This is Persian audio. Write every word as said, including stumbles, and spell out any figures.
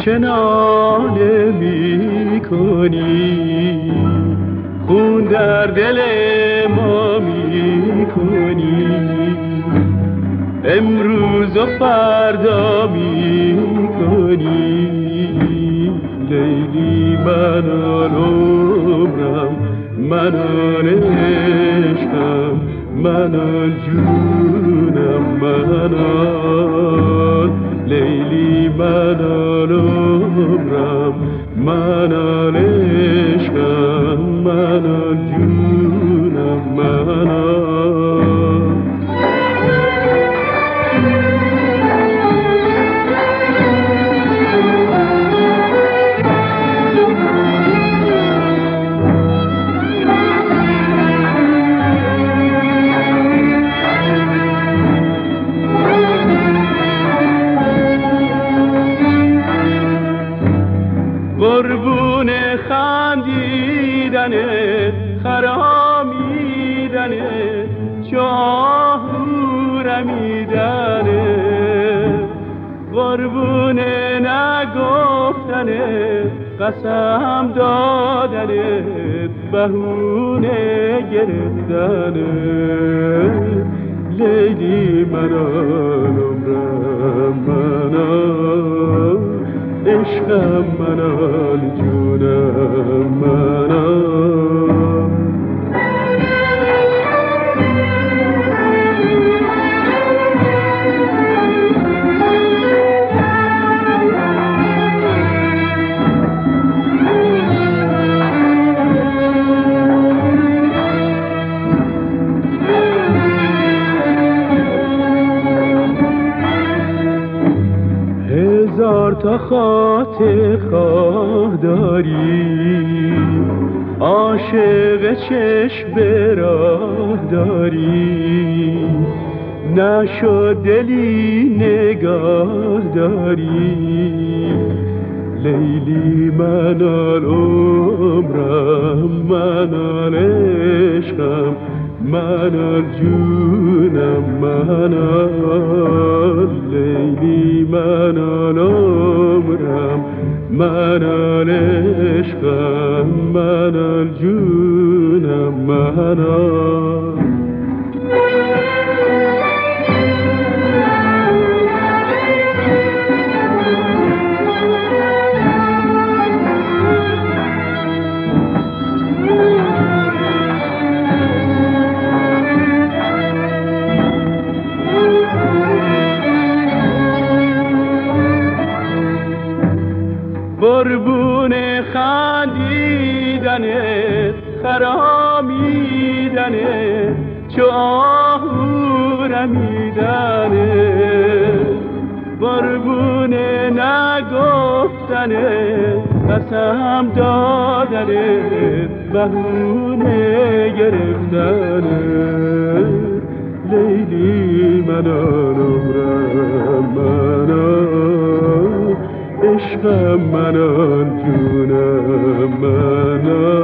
چه ناله می کنی، خون در دل ما می کنی، امروز و فردا می کنی. لیلی من آن عمرم، من آن عشقم، من آن جونم، من آن لیلی من آن عمرم، من آن عشقم، من آن جونم، من آن. قربون خندیدنت، خرامیدنت، چو آهو رمیدنت، قربون نگفتنت، قسم دادنت، بهونه گرفتنت. لیلی من آن عمرم، من آن عشقم، من آن جونم، من آن. هزار تا خاطر خواه داری، عاشق چشم به راه داری، نشد دلی نگاه داری. لیلی من آن عمرم، من آن عشقم، من آن جونم، من آن لیلی من آن عمرم، من آن عشقم، من آن جونم، من آن. قربون خندیدنت، خرامیدنت، چو آهو رمیدنت، قربون نگفتنت، قسم دادنت، بهونه گرفتنت. لیلی من آن عمرم، من آن عشقم، من آن جونم، من آن.